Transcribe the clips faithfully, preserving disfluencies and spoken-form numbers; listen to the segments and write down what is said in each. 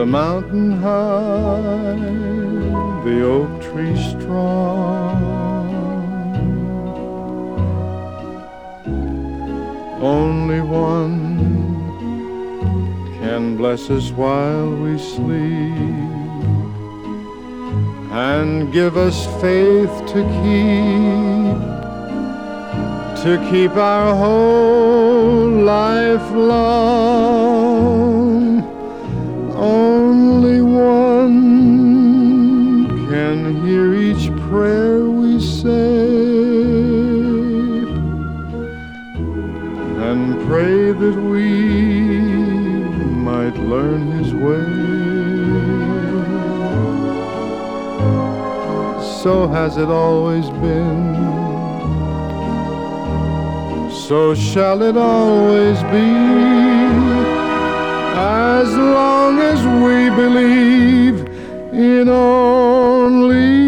the mountain high, the oak tree strong. Only one can bless us while we sleep and give us faith to keep, to keep our whole life long. Only one can hear each prayer we say and pray that we might learn his way. So has it always been, so shall it always be, as long as we believe in only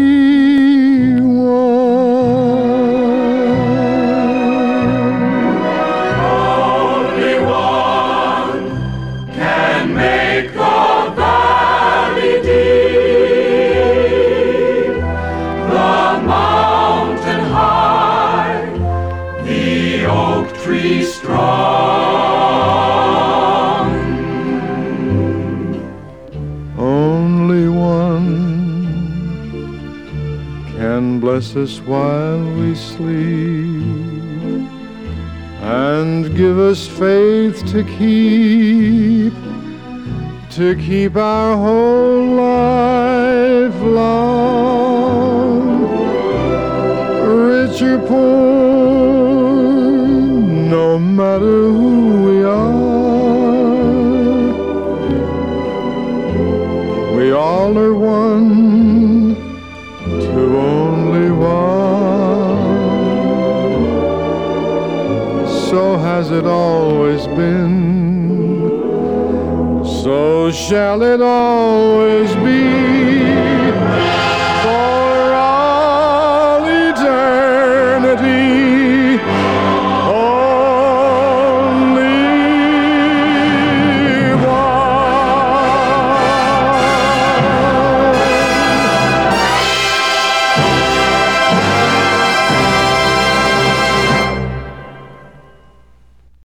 tree strong. Only one can bless us while we sleep and give us faith to keep, to keep our whole life long. Rich or poor, no matter who we are, we all are one.